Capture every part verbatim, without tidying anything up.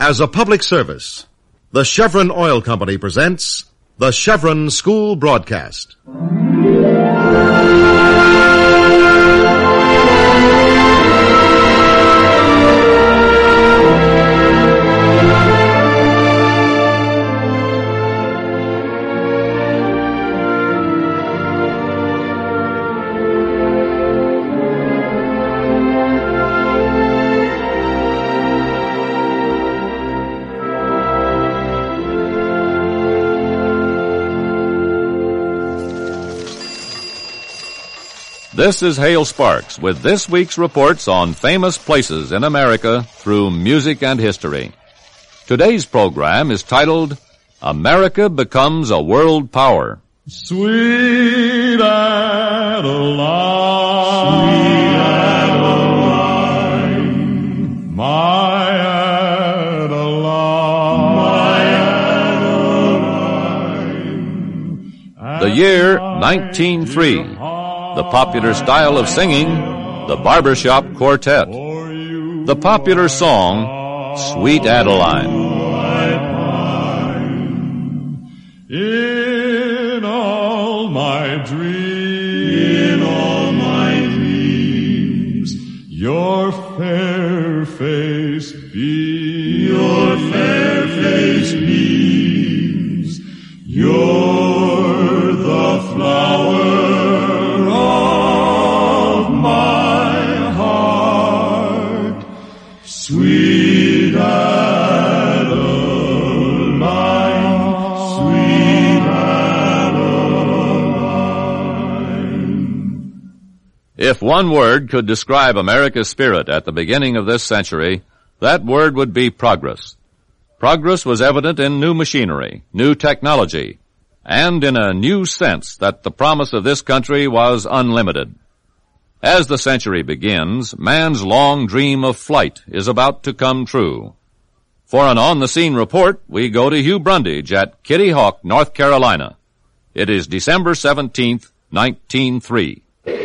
As a public service, the Chevron Oil Company presents the Chevron School Broadcast. This is Hale Sparks with this week's reports on famous places in America through music and history. Today's program is titled, America Becomes a World Power. Sweet Adeline, sweet Adeline, my Adeline, my Adeline. The year nineteen oh three. The popular style of singing, the barbershop quartet. The popular song, Sweet Adeline. In all my dreams, in all my dreams, your fair face beams, your fair face beams, you're the flower of my heart, sweet Adeline, sweet Adeline. If one word could describe America's spirit at the beginning of this century, that word would be progress. Progress was evident in new machinery, new technology, and in a new sense that the promise of this country was unlimited. As the century begins, man's long dream of flight is about to come true. For an on-the-scene report, we go to Hugh Brundage at Kitty Hawk, North Carolina. It is December seventeenth, nineteen oh three.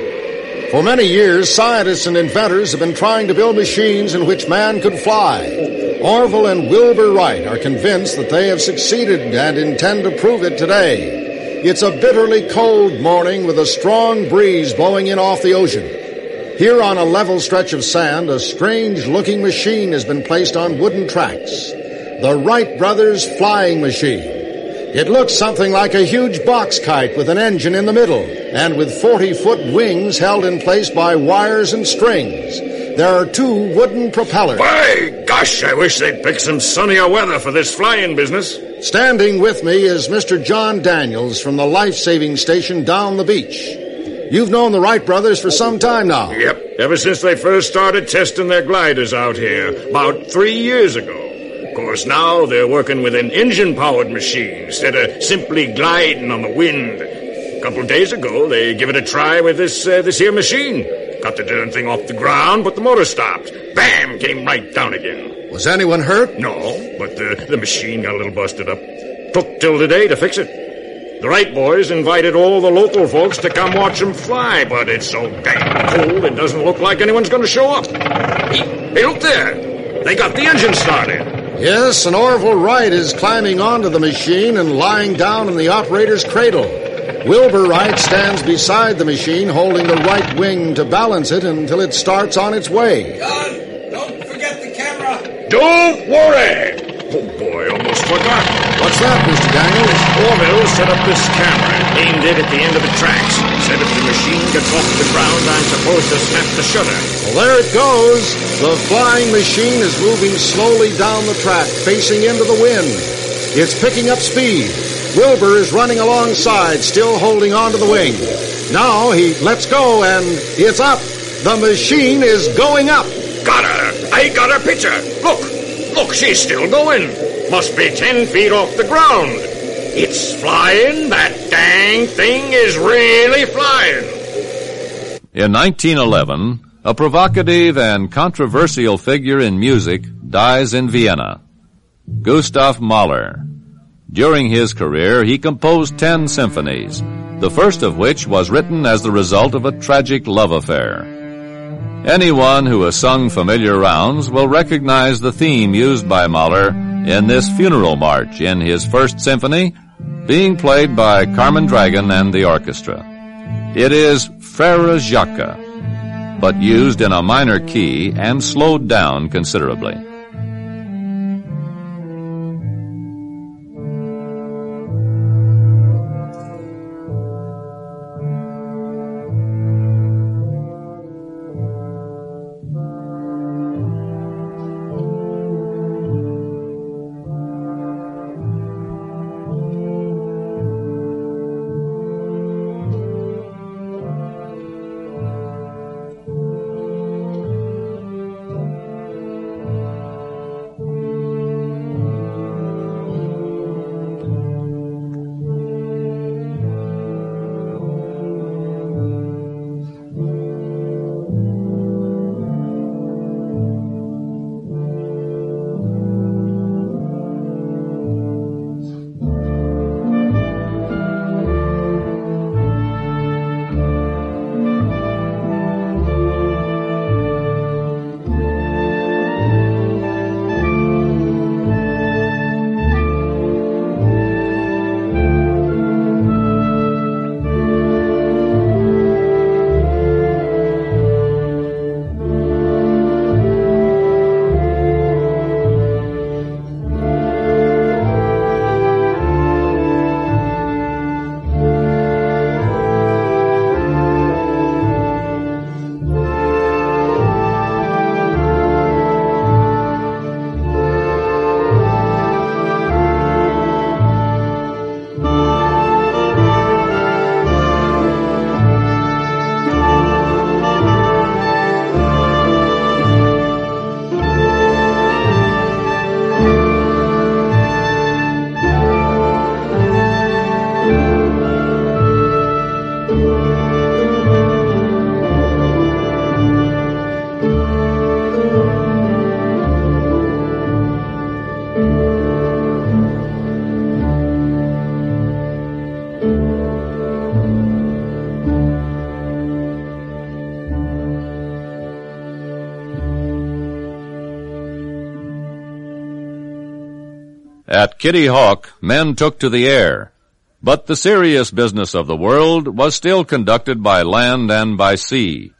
For many years, scientists and inventors have been trying to build machines in which man could fly. Orville and Wilbur Wright are convinced that they have succeeded and intend to prove it today. It's a bitterly cold morning with a strong breeze blowing in off the ocean. Here on a level stretch of sand, a strange-looking machine has been placed on wooden tracks. The Wright brothers' flying machine. It looks something like a huge box kite with an engine in the middle and with forty-foot wings held in place by wires and strings. There are two wooden propellers. By gosh, I wish they'd pick some sunnier weather for this flying business. Standing with me is Mister John Daniels from the life-saving station down the beach. You've known the Wright brothers for some time now. Yep, ever since they first started testing their gliders out here, about three years ago. Of course, now they're working with an engine-powered machine instead of simply gliding on the wind. A couple of days ago, they gave it a try with this uh, this here machine. Got the darn thing off the ground, but the motor stopped. Bam! Came right down again. Was anyone hurt? No, but the, the machine got a little busted up. Took till today to fix it. The Wright boys invited all the local folks to come watch them fly, but it's so dang cold it doesn't look like anyone's going to show up. Hey, hey, look there! They got the engine started. Yes, and Orville Wright is climbing onto the machine and lying down in the operator's cradle. Wilbur Wright stands beside the machine, holding the right wing to balance it until it starts on its way. John, don't forget the camera. Don't worry! Oh, boy, almost forgot. What's that, Mister Daniels? Orville set up this camera and aimed it at the end of the tracks. Said if the machine gets off the ground, I'm supposed to snap the shutter. Well, there it goes. The flying machine is moving slowly down the track, facing into the wind. It's picking up speed. Wilbur is running alongside, still holding on to the wing. Now he lets go, and it's up. The machine is going up. Got her. I got her picture. Look. Look, she's still going. Must be ten feet off the ground. It's flying. That dang thing is really flying. In nineteen eleven, a provocative and controversial figure in music dies in Vienna. Gustav Mahler. During his career, he composed ten symphonies, the first of which was written as the result of a tragic love affair. Anyone who has sung familiar rounds will recognize the theme used by Mahler in this funeral march in his first symphony, being played by Carmen Dragon and the orchestra. It is Frère Jacques, but used in a minor key and slowed down considerably. At Kitty Hawk, men took to the air, but the serious business of the world was still conducted by land and by sea.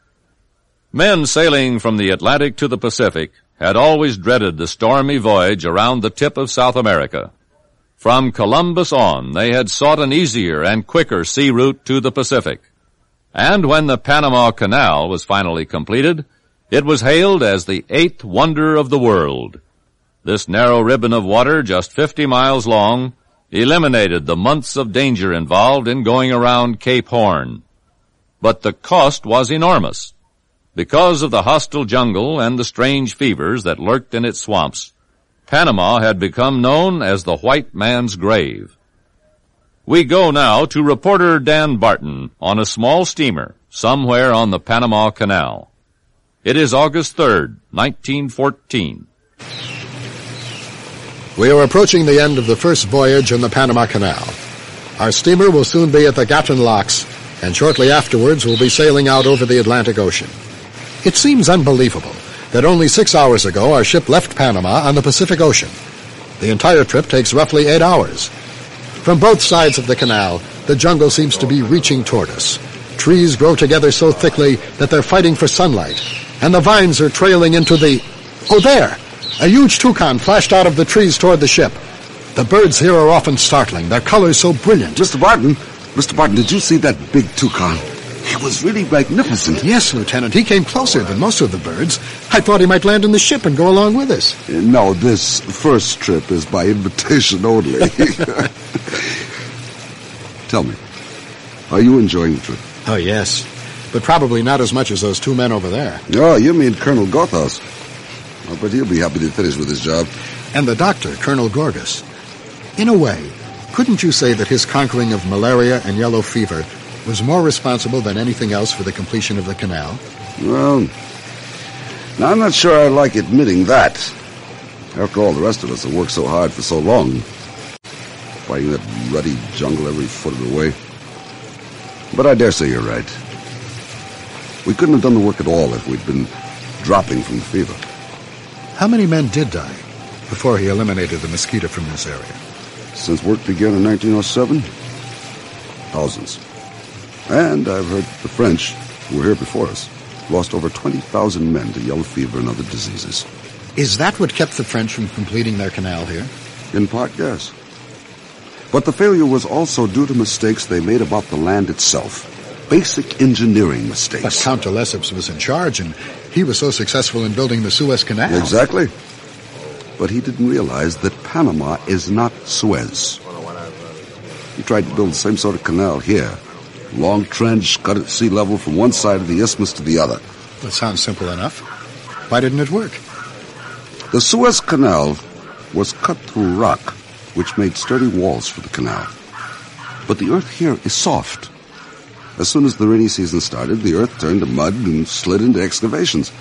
Men sailing from the Atlantic to the Pacific had always dreaded the stormy voyage around the tip of South America. From Columbus on, they had sought an easier and quicker sea route to the Pacific. And when the Panama Canal was finally completed, it was hailed as the eighth wonder of the world. This narrow ribbon of water, just fifty miles long, eliminated the months of danger involved in going around Cape Horn. But the cost was enormous. Because of the hostile jungle and the strange fevers that lurked in its swamps, Panama had become known as the white man's grave. We go now to reporter Dan Barton on a small steamer somewhere on the Panama Canal. It is August third, nineteen fourteen. We are approaching the end of the first voyage in the Panama Canal. Our steamer will soon be at the Gatun Locks, and shortly afterwards we'll be sailing out over the Atlantic Ocean. It seems unbelievable that only six hours ago our ship left Panama on the Pacific Ocean. The entire trip takes roughly eight hours. From both sides of the canal, the jungle seems to be reaching toward us. Trees grow together so thickly that they're fighting for sunlight, and the vines are trailing into the... Oh, there! A huge toucan flashed out of the trees toward the ship. The birds here are often startling, their colors so brilliant. Mister Barton, Mister Barton, did you see that big toucan? He was really magnificent. Yes, Lieutenant. He came closer than most of the birds. I thought he might land in the ship and go along with us. Uh, no, this first trip is by invitation only. Tell me, are you enjoying the trip? Oh, yes. But probably not as much as those two men over there. Oh, you mean Colonel Gothos. I bet he'll be happy to finish with his job. And the doctor, Colonel Gorgas. In a way, couldn't you say that his conquering of malaria and yellow fever was more responsible than anything else for the completion of the canal? Well, now I'm not sure I like admitting that. After all, the rest of us have worked so hard for so long, fighting that ruddy jungle every foot of the way. But I dare say you're right. We couldn't have done the work at all if we'd been dropping from the fever. How many men did die before he eliminated the mosquito from this area? Since work began in nineteen oh seven, thousands. And I've heard the French, who were here before us, lost over twenty thousand men to yellow fever and other diseases. Is that what kept the French from completing their canal here? In part, yes. But the failure was also due to mistakes they made about the land itself. Basic engineering mistakes. But Count de Lesseps was in charge, and he was so successful in building the Suez Canal. Exactly. But he didn't realize that Panama is not Suez. He tried to build the same sort of canal here. Long trench, cut at sea level from one side of the isthmus to the other. That sounds simple enough. Why didn't it work? The Suez Canal was cut through rock, which made sturdy walls for the canal. But the earth here is soft. As soon as the rainy season started, the earth turned to mud and slid into excavations.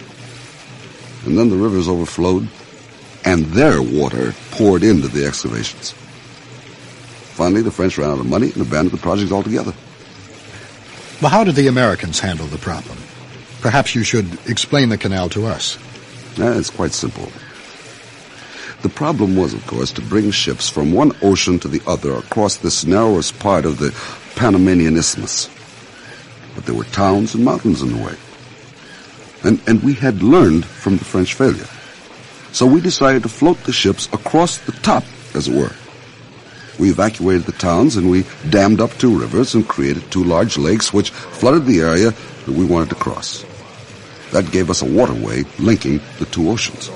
And then the rivers overflowed, and their water poured into the excavations. Finally, the French ran out of money and abandoned the project altogether. Well, how did the Americans handle the problem? Perhaps you should explain the canal to us. Eh, it's quite simple. The problem was, of course, to bring ships from one ocean to the other across this narrowest part of the Panamanian Isthmus. But there were towns and mountains in the way. And, and we had learned from the French failure. So we decided to float the ships across the top, as it were. We evacuated the towns and we dammed up two rivers and created two large lakes which flooded the area that we wanted to cross. That gave us a waterway linking the two oceans.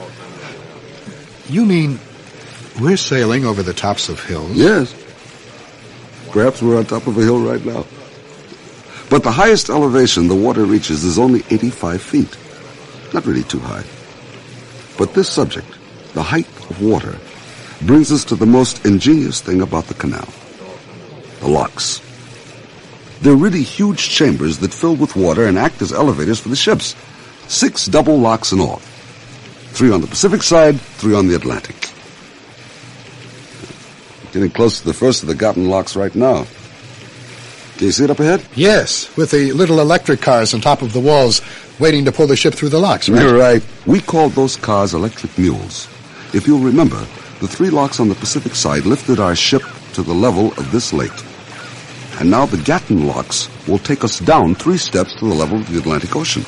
You mean we're sailing over the tops of hills? Yes. Perhaps we're on top of a hill right now. But the highest elevation the water reaches is only eighty-five feet. Not really too high. But this subject, the height of water, brings us to the most ingenious thing about the canal. The locks. They're really huge chambers that fill with water and act as elevators for the ships. Six double locks in all. Three on the Pacific side, three on the Atlantic. Getting close to the first of the Gotten locks right now. Can you see it up ahead? Yes, with the little electric cars on top of the walls waiting to pull the ship through the locks, right? You're right. We called those cars electric mules. If you'll remember, the three locks on the Pacific side lifted our ship to the level of this lake. And now the Gatton locks will take us down three steps to the level of the Atlantic Ocean.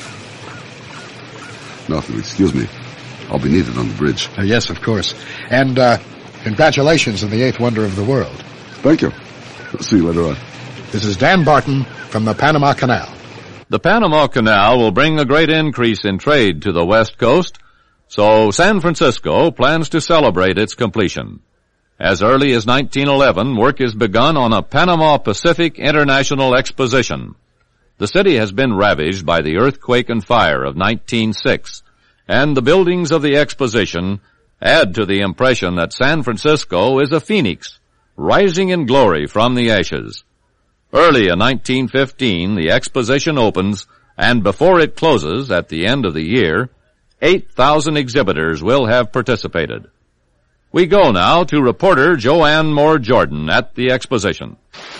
Now, if you'll excuse me, I'll be needed on the bridge. Uh, yes, of course. And uh, congratulations on the eighth wonder of the world. Thank you. I'll see you later on. This is Dan Barton from the Panama Canal. The Panama Canal will bring a great increase in trade to the West Coast, so San Francisco plans to celebrate its completion. As early as nineteen eleven, work is begun on a Panama Pacific International Exposition. The city has been ravaged by the earthquake and fire of nineteen oh six, and the buildings of the exposition add to the impression that San Francisco is a phoenix, rising in glory from the ashes. Early in nineteen fifteen, the exposition opens, and before it closes at the end of the year, eight thousand exhibitors will have participated. We go now to reporter Joanne Moore Jordan at the exposition.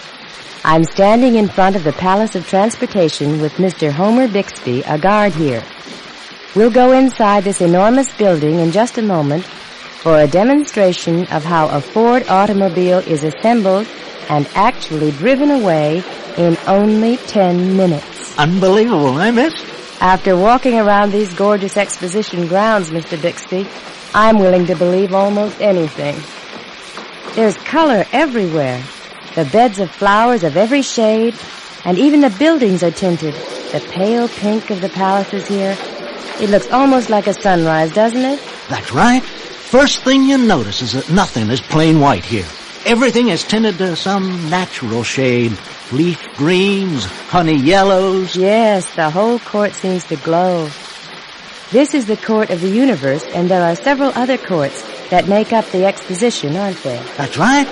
I'm standing in front of the Palace of Transportation with Mister Homer Bixby, a guard here. We'll go inside this enormous building in just a moment for a demonstration of how a Ford automobile is assembled and actually driven away in only ten minutes. Unbelievable, eh, miss? After walking around these gorgeous exposition grounds, Mister Bixby, I'm willing to believe almost anything. There's color everywhere. The beds of flowers of every shade, and even the buildings are tinted. The pale pink of the palaces here. It looks almost like a sunrise, doesn't it? That's right. First thing you notice is that nothing is plain white here. Everything is tinted to some natural shade. Leaf greens, honey yellows. Yes, the whole court seems to glow. This is the court of the universe, and there are several other courts that make up the exposition, aren't there? That's right.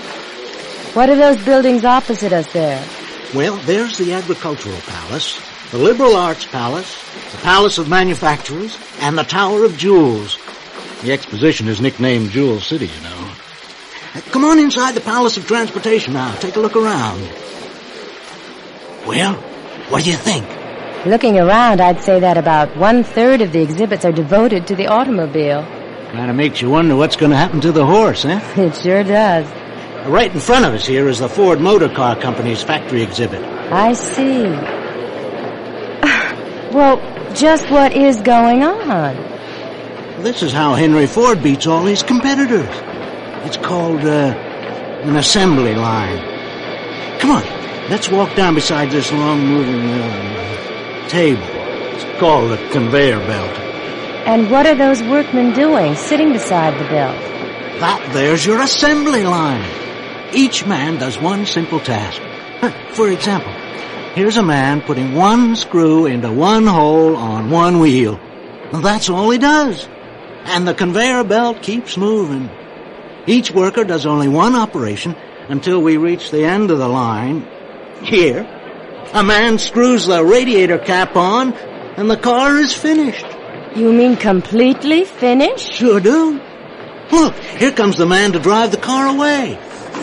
What are those buildings opposite us there? Well, there's the Agricultural Palace, the Liberal Arts Palace, the Palace of Manufacturers, and the Tower of Jewels. The exposition is nicknamed Jewel City, you know. Come on inside the Palace of Transportation now. Take a look around. Well, what do you think? Looking around, I'd say that about one-third of the exhibits are devoted to the automobile. Kind of makes you wonder what's going to happen to the horse, eh? It sure does. Right in front of us here is the Ford Motor Car Company's factory exhibit. I see. Well, just what is going on? This is how Henry Ford beats all his competitors. It's called uh, an assembly line. Come on, let's walk down beside this long-moving uh, table. It's called a conveyor belt. And what are those workmen doing, sitting beside the belt? That there's your assembly line. Each man does one simple task. For example, here's a man putting one screw into one hole on one wheel. That's all he does. And the conveyor belt keeps moving. Each worker does only one operation until we reach the end of the line. Here, a man screws the radiator cap on, and the car is finished. You mean completely finished? Sure do. Look, here comes the man to drive the car away.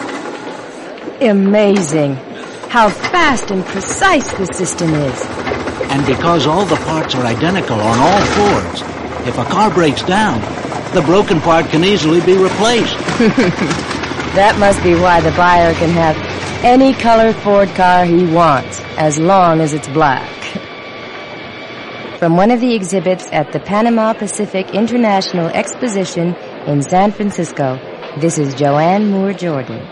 Amazing. How fast and precise this system is. And because all the parts are identical on all Fords, if a car breaks down, the broken part can easily be replaced. That must be why the buyer can have any color Ford car he wants, as long as it's black. From one of the exhibits at the Panama Pacific International Exposition in San Francisco, this is Joanne Moore Jordan.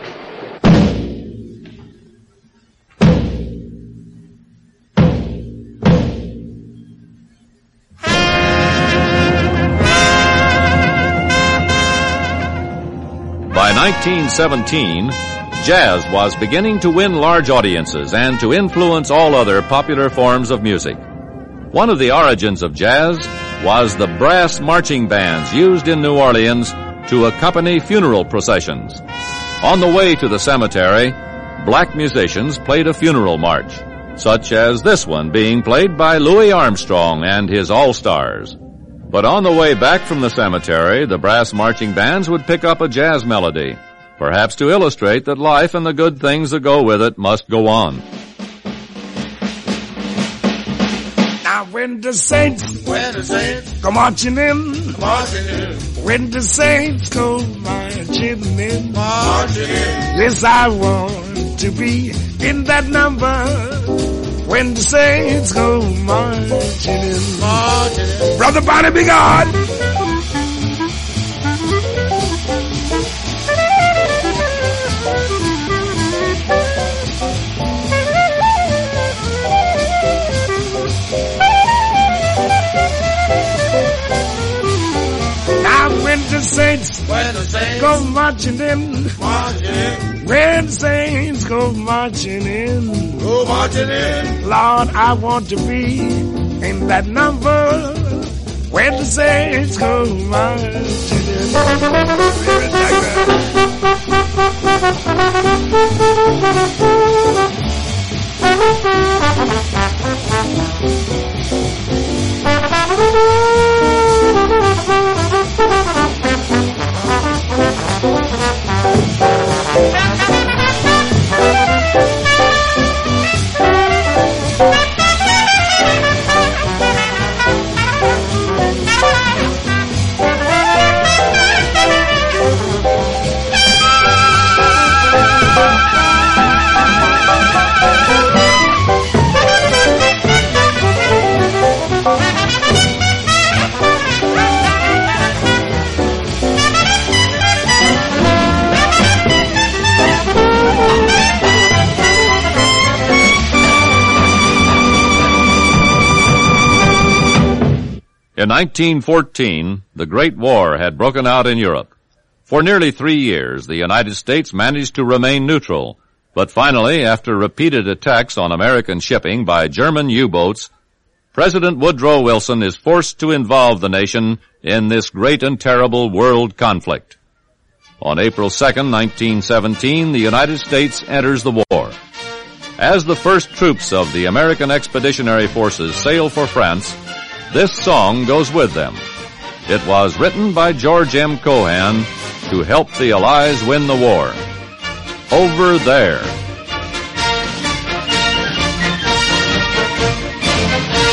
By nineteen seventeen, jazz was beginning to win large audiences and to influence all other popular forms of music. One of the origins of jazz was the brass marching bands used in New Orleans to accompany funeral processions. On the way to the cemetery, black musicians played a funeral march, such as this one being played by Louis Armstrong and his All-Stars. But on the way back from the cemetery, the brass marching bands would pick up a jazz melody, perhaps to illustrate that life and the good things that go with it must go on. Now when the saints, when the saints go marching in, marching in, when the saints go marching in, marching in, yes, I want to be in that number. When the saints go marching in, marching in. Brother Bonnie Be God. Now when the saints, when the saints go marching in, marching in. When the saints go marching in, go marching in. Lord, I want to be in that number. When the saints go marching in. In nineteen fourteen, the Great War had broken out in Europe. For nearly three years, the United States managed to remain neutral, but finally, after repeated attacks on American shipping by German U-boats, President Woodrow Wilson is forced to involve the nation in this great and terrible world conflict. On April second, nineteen seventeen, the United States enters the war. As the first troops of the American Expeditionary Forces sail for France, this song goes with them. It was written by George M. Cohan to help the Allies win the war. Over There.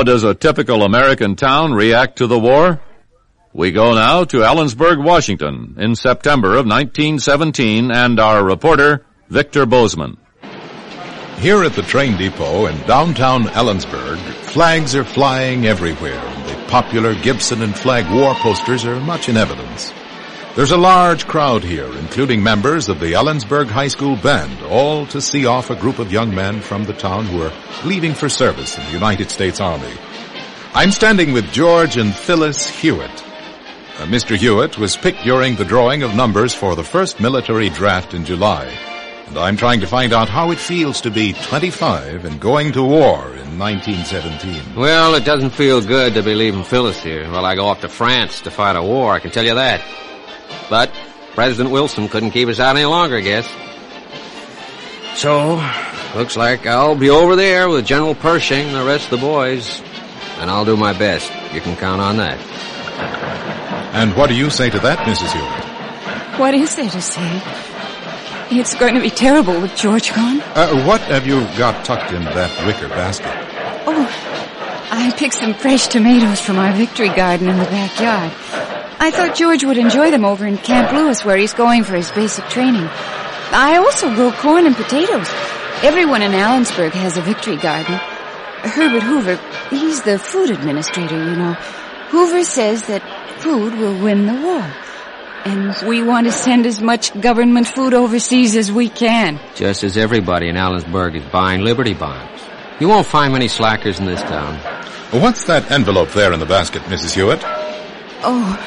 How does a typical American town react to the war? We go now to Ellensburg, Washington, in September of nineteen seventeen, and our reporter, Victor Bozeman. Here at the train depot in downtown Ellensburg, flags are flying everywhere, and the popular Gibson and flag war posters are much in evidence. There's a large crowd here, including members of the Ellensburg High School Band, all to see off a group of young men from the town who are leaving for service in the United States Army. I'm standing with George and Phyllis Hewitt. Uh, Mister Hewitt was picked during the drawing of numbers for the first military draft in July, and I'm trying to find out how it feels to be twenty-five and going to war in nineteen seventeen. Well, it doesn't feel good to be leaving Phyllis here while I go off to France to fight a war, I can tell you that. But President Wilson couldn't keep us out any longer, I guess. So, looks like I'll be over there with General Pershing and the rest of the boys, and I'll do my best. You can count on that. And what do you say to that, Missus Hewitt? What is there to say? It's going to be terrible with George gone. Uh, what have you got tucked in that wicker basket? Oh, I picked some fresh tomatoes from our victory garden in the backyard. I thought George would enjoy them over in Camp Lewis, where he's going for his basic training. I also grow corn and potatoes. Everyone in Allensburg has a victory garden. Herbert Hoover, he's the food administrator, you know. Hoover says that food will win the war. And we want to send as much government food overseas as we can. Just as everybody in Allensburg is buying Liberty bonds. You won't find many slackers in this town. What's that envelope there in the basket, Missus Hewitt? Oh,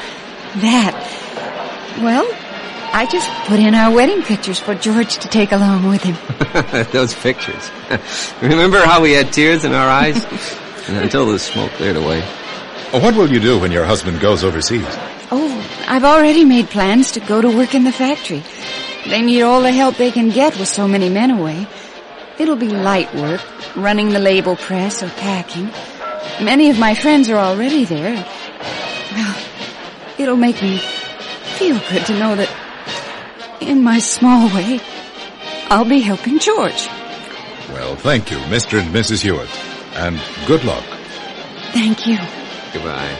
that. Well, I just put in our wedding pictures for George to take along with him. Those pictures. Remember how we had tears in our eyes? Until the smoke cleared away. What will you do when your husband goes overseas? Oh, I've already made plans to go to work in the factory. They need all the help they can get with so many men away. It'll be light work, running the label press or packing. Many of my friends are already there. Well, it'll make me feel good to know that, in my small way, I'll be helping George. Well, thank you, Mister and Missus Hewitt, and good luck. Thank you. Goodbye.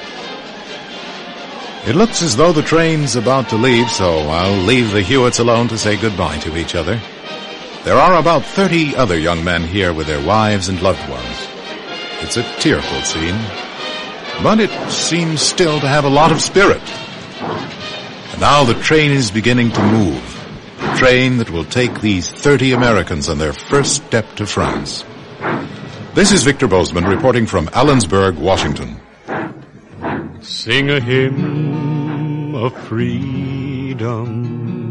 It looks as though the train's about to leave, so I'll leave the Hewitts alone to say goodbye to each other. There are about thirty other young men here with their wives and loved ones. It's a tearful scene, but it seems still to have a lot of spirit. And now the train is beginning to move. The train that will take these thirty Americans on their first step to France. This is Victor Bozeman reporting from Ellensburg, Washington. Sing a hymn of freedom.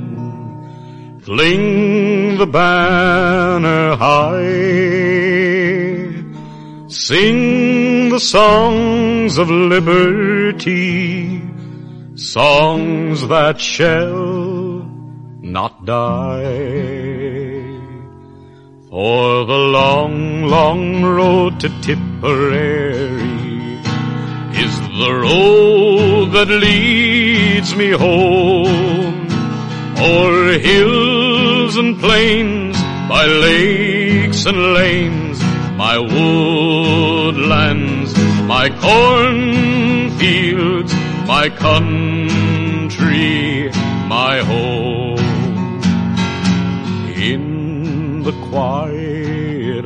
Fling the banner high. Sing the songs of liberty. Songs that shall not die. For the long, long road to Tipperary is the road that leads me home, o'er hills and plains, by lakes and lanes, my woodlands, my cornfields, my country, my home. In the quiet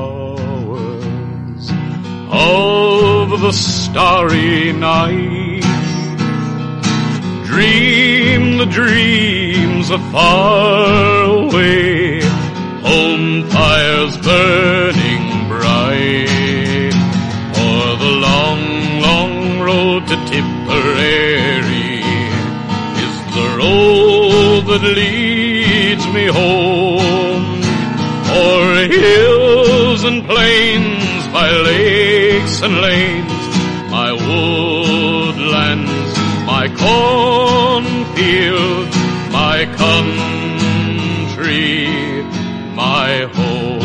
hours of the starry night, dream the dreams of far away, home fires burning bright. For the long, long road to Tipperary is the road that leads me home, o'er hills and plains, by lakes and lanes, my woodlands, my cornfields, my country, my home.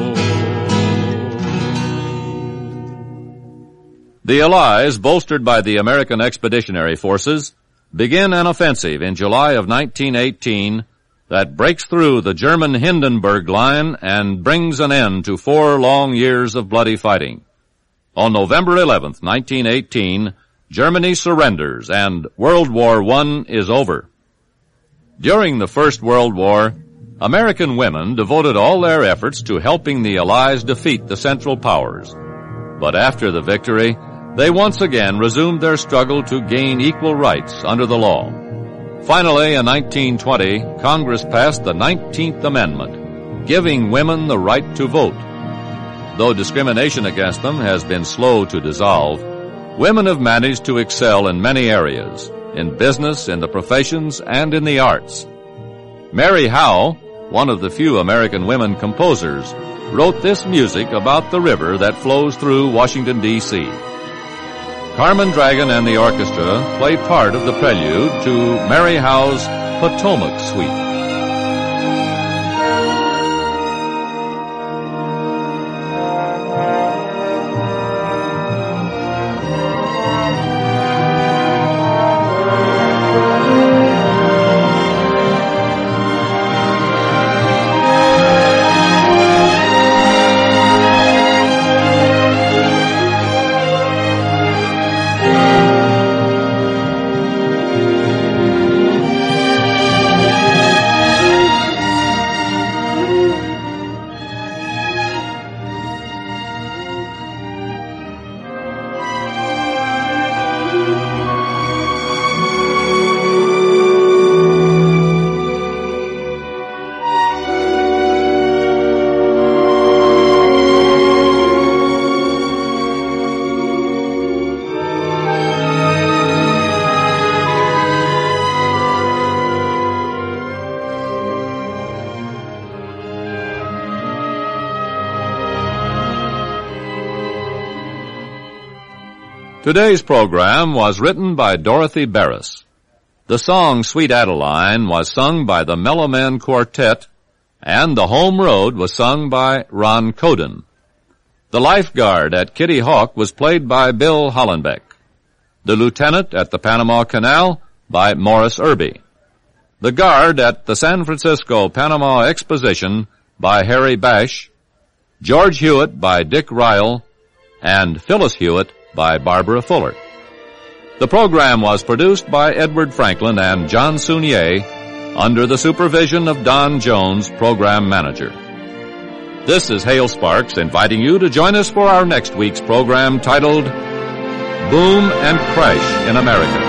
The Allies, bolstered by the American Expeditionary Forces, begin an offensive in July of nineteen eighteen that breaks through the German Hindenburg Line and brings an end to four long years of bloody fighting. On November eleventh, nineteen eighteen, Germany surrenders and World War One is over. During the First World War, American women devoted all their efforts to helping the Allies defeat the Central Powers. But after the victory, they once again resumed their struggle to gain equal rights under the law. Finally, in nineteen twenty, Congress passed the nineteenth Amendment, giving women the right to vote. Though discrimination against them has been slow to dissolve, women have managed to excel in many areas, in business, in the professions, and in the arts. Mary Howe, one of the few American women composers, wrote this music about the river that flows through Washington, D C Carmen Dragon and the orchestra play part of the prelude to Mary Howe's Potomac Suite. Today's program was written by Dorothy Barris. The song Sweet Adeline was sung by the Mellow Men Quartet, and The Home Road was sung by Ron Coden. The lifeguard at Kitty Hawk was played by Bill Hollenbeck. The lieutenant at the Panama Canal by Morris Irby. The guard at the San Francisco Panama Exposition by Harry Bash. George Hewitt by Dick Ryle, and Phyllis Hewitt by Barbara Fuller. The program was produced by Edward Franklin and John Sunier under the supervision of Don Jones, program manager. This is Hale Sparks inviting you to join us for our next week's program titled Boom and Crash in America.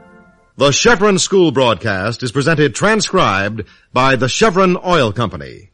The Chevron School broadcast is presented transcribed by the Chevron Oil Company.